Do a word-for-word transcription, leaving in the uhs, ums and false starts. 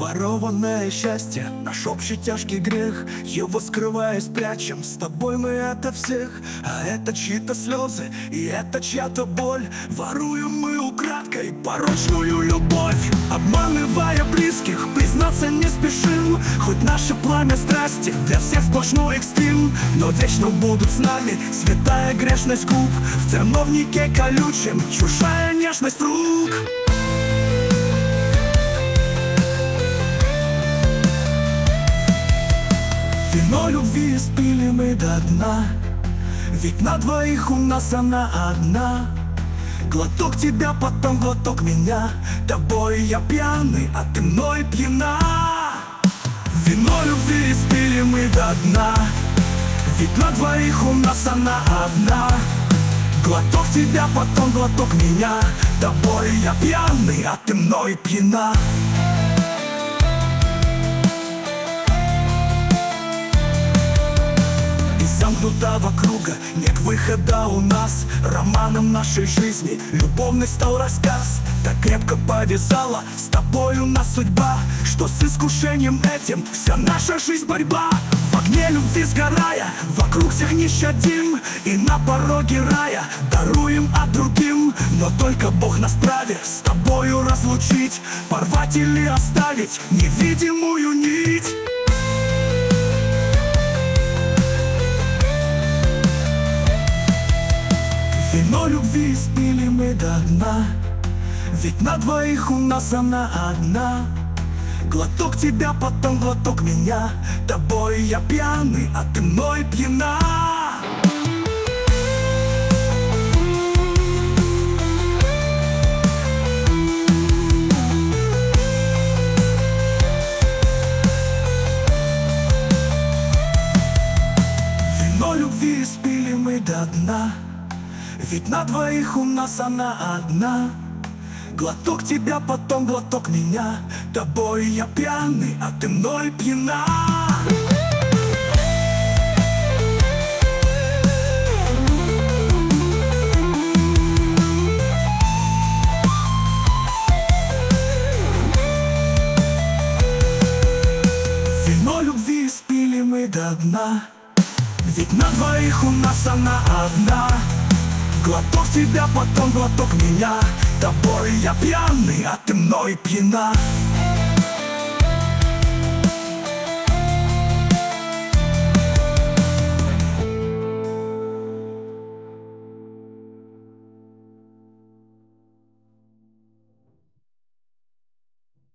ворованное счастье, наш общий тяжкий грех. Его скрывая спрячем, с тобой мы это всех. А это чьи-то слезы, и это чья-то боль. Воруем мы украдкой порочную любовь. Обманывая близких, признаться не спешим. Хоть наше пламя страсти для всех сплошной экстрим, но вечно будут с нами святая грешность губ. В терновнике колючем чужая нежность рук. Вино любви испили мы до дна, ведь на двоих у нас она одна. Глоток тебя, потом глоток меня. Тобой я пьяный, а ты мной пьяна. Вино любви испили мы до дна, ведь на двоих у нас она одна. Глоток тебя, потом глоток меня. Тобой я пьяный, а ты мной пьяна. Замкнутого круга нет выхода у нас. Романом нашей жизни любовный стал рассказ. Так крепко повязала с тобою нас судьба, что с искушением этим вся наша жизнь борьба. В огне любви сгорая, вокруг всех не щадим, и на пороге рая даруем а другим. Но только Бог нас вправе с тобою разлучить, порвать или оставить невидимую нить. Вино любви испили мы до дна, ведь на двоих у нас она одна. Глоток тебя, потом глоток меня. Тобой я пьяный, а ты мной пьяна. Вино любви испили мы до дна, ведь на двоих у нас она одна. Глоток тебя, потом глоток меня. Тобой я пьяный, а ты мной пьяна. Вино любви испили мы до дна, ведь на двоих у нас она одна. Глоток тебя, потом глоток меня. Тобой я пьяный, а ты мной пьяна.